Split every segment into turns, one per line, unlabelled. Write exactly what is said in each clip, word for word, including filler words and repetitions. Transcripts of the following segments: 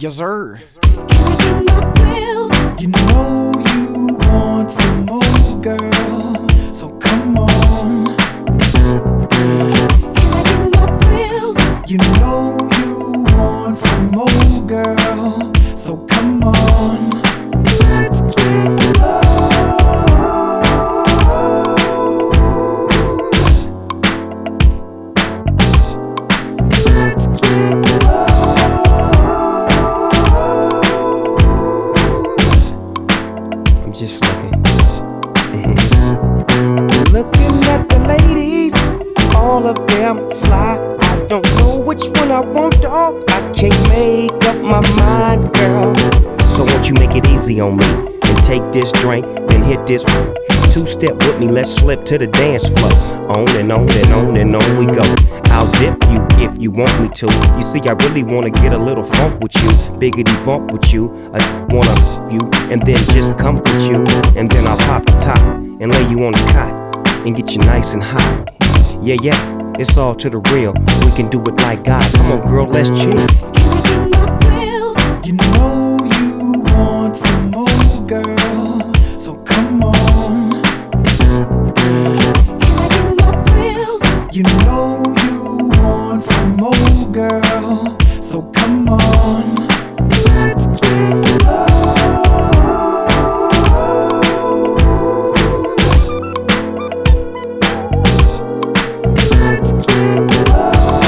Yes, sir.
Can I get my thrills?
You know you want some more, girl, so come on.
Can I get my thrills?
You know you want some more, girl, so come on. Let's get low. Let's get low. I'm just looking. Looking at the ladies, all of them fly. I don't know which one I want, dog. I can't make up my mind, girl.
So won't you make it easy on me and take this drink, then hit this two-step with me, let's slip to the dance floor. On and on and on and on we go. I'll dip you if you want me to. You see, I really wanna get a little funk with you, biggity bump with you. I wanna you and then just comfort you, and then I'll pop the top and lay you on the cot and get you nice and hot. Yeah, yeah, it's all to the real. We can do it like God. Come on, girl, let's chill.
Can I get my thrills?
You know you want some more, girl, so come on.
Can I get my thrills?
You know you want some more, girl, so come on. Let's get low. Let's get low.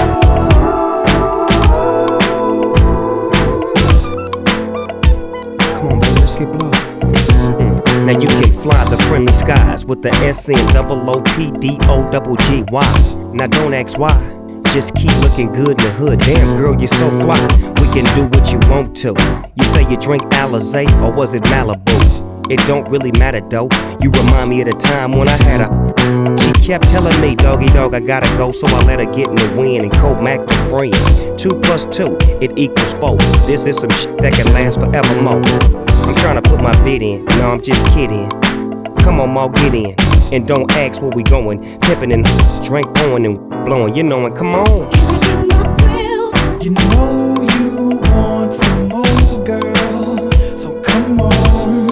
Come on, baby, let's get blow. Mm. Now you can fly the friendly skies with the S N double O P D O double G Y. Now don't ask why, just keep looking good in the hood. Damn girl, you're so fly. We can do what you want to. You say you drink Alizé or was it Malibu? It don't really matter though. You remind me of the time when I had a. She kept telling me, doggy dog, I gotta go, so I let her get in the wind and co-mac the friend. Two plus two, it equals four. This is some shit that can last forevermore. I'm trying to put my bid in, no, I'm just kidding. Come on, Ma, get in, and don't ask where we going. Pimpin' and drink on and blowing, you know, and come on.
Can I get my thrills?
You know you want some more, girl, so come on.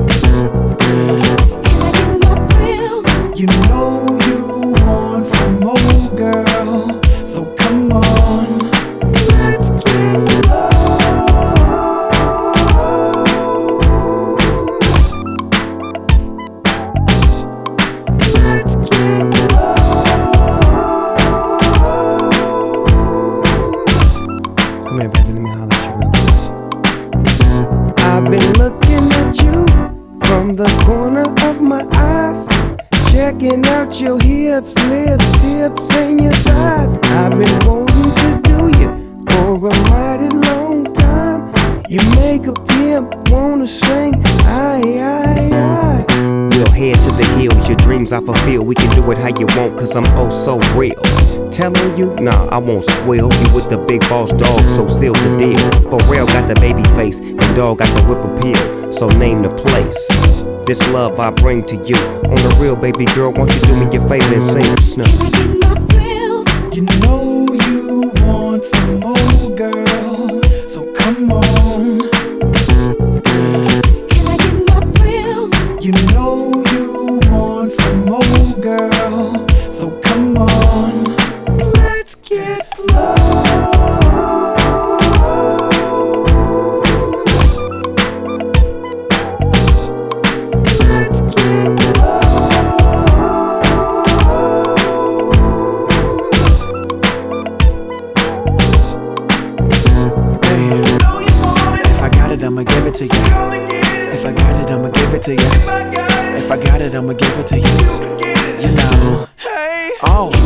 Can I get my thrills?
You know you want some more, girl, so come on. Let's get low. Let's get low. Come here, baby, let me holler at you real quick. I've been looking at you from the corner of my eyes, checking out your hips, lips, tips, and your thighs. I've been wanting to do you for a mighty long time. You make a pimp wanna sing, aye, aye, aye.
We'll head to the hills, your dreams I fulfill. We can do it how you want, cause I'm oh so real. Telling you, nah, I won't spoil you with the big boss dog, so seal the deal. Pharrell got the baby face, and dog got the whip appeal, so name the place. This love I bring to you. On the real, baby girl, won't you do me your favor and sing the snow?
Can I get my thrills?
You know you want some more, girl, so come on.
Can I get my thrills?
You know you want some more, girl, so come on. Let's get low. Let's get low. Hey, if I got it, I'ma give it to you. If I got it, I'ma give it to you. If I got it, I'ma give it to you. You know, oh.